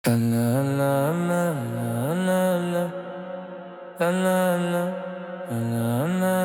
La la la la la la la la la la la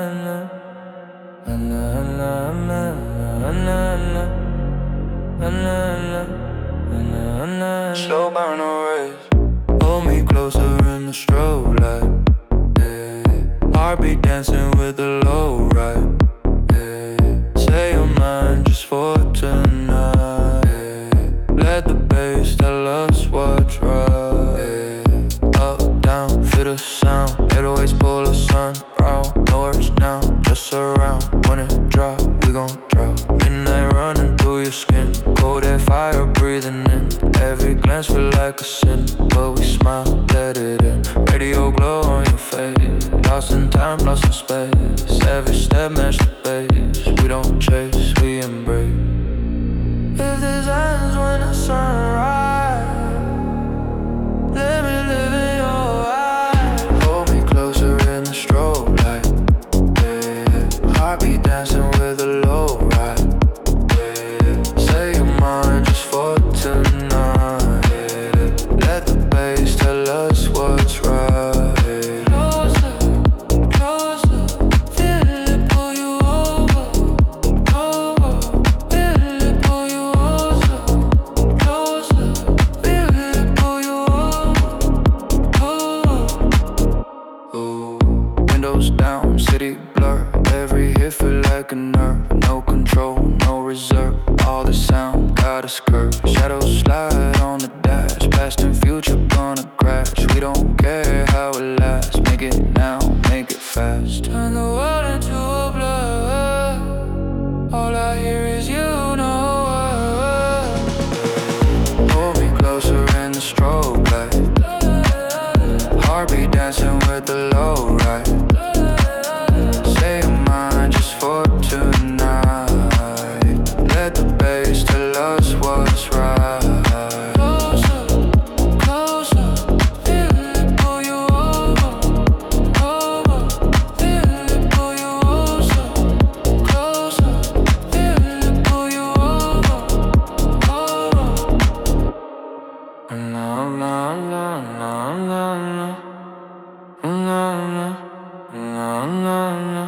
la la. Slow burn a race. Hold me closer in the strobe light. Yeah. Heartbeat dancing with the low right. Yeah. Say your mind just for tonight. Yeah. Let the bass tell us what's right. Yeah. Up, down, feel the sound. 808s pull us sun round. No words now, just surround. When it drop, we gon' drop. Midnight running through your skin. Cold air fire breathing in. Every glance feel like a sin, but we smile, let it in. Radio glow on your face. Lost in time, lost in space. Every step match the pace. We don't chase, we embrace. If this ends when the sunrise, let me live in your eyes. Hold me closer in the strobe light. Yeah. Heartbeat dancing with a low ride. Yeah. Say your mind just for tonight. Yeah. Let the bass tell us what's right. Closer, closer, feel it pull you over, over. Feel it pull you over, closer. Feel it pull you over. Ooh. Windows down, city blur. Every hit feel like a nerve. No control, no reserve. All the sound got us curved. Shadows slide on the dash. Past and future gonna crash. We don't care how it lasts. Make it now, make it fast. Turn the world into a blur. All I hear is you know what. Hold me closer in the strobe light. Heartbeat dancing with the low right. Say your mind just for tonight. Let the bass tell us what's right. Closer, closer, feel it pull you over, over. Feel it pull you over, closer. Feel it pull you over, over. La la la la la la la la la la.